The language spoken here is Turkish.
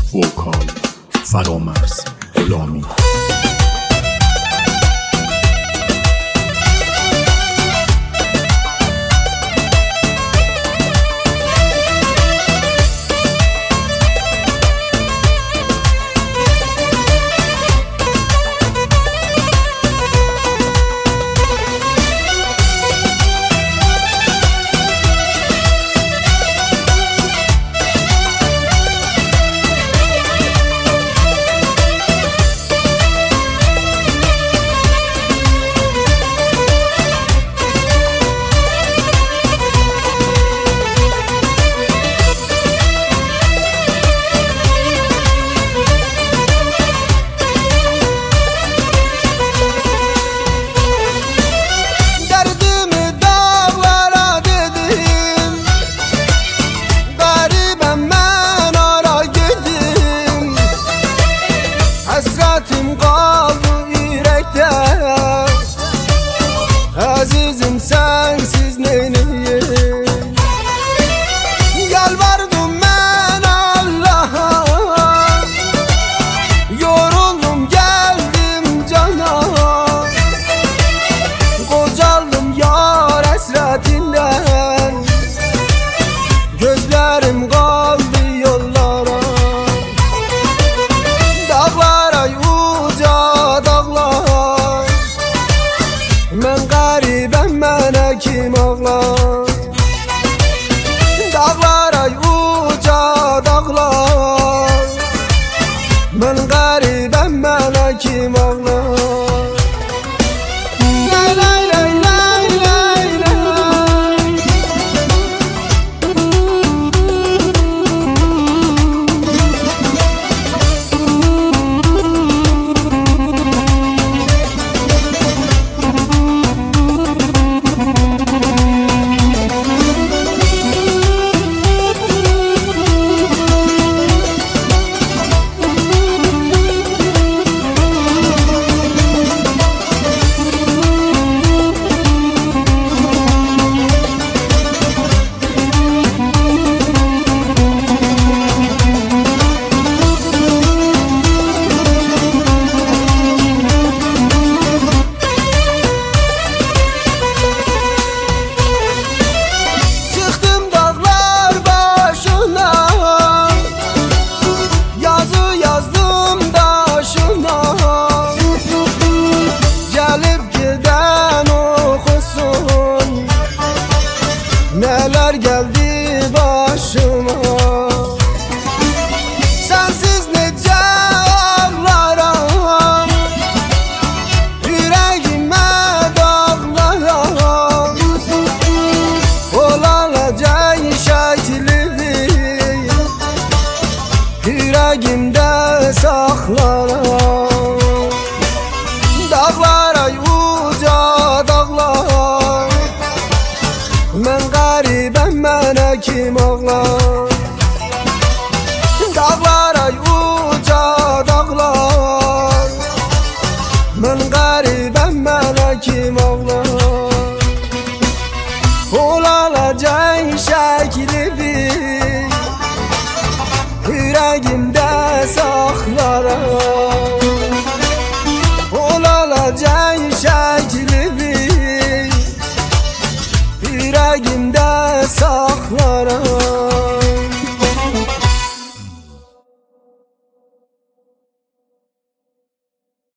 وکال فرامرز غلامی. Azizim sensiz neyleyim? Yalvardım ben Allah'a, yoruldum geldim cana. Kocaldım yar hasretinden, gözlerim kaldı yollara. Dağlara uca dağlar, men garibem, mənə kim ağlar? Dağlar ay uca dağlar, mən garibem, mənə kim ağlar? Lay lay lay lay lay lay. Neler geldi başıma, sensiz nece ağlaram, yüreğime dağlaram. Olanacak şekli yüreğimde saklaram. Dağlar ay uca dağlar, men garibem, mənə kim ağlar? Dağlar ay uca dağlar, men garibem, mənə kim ağlar? Olanacak şekli bir yüreğimde saklaram. Olanacak şekli bir yüreğimde saklaram.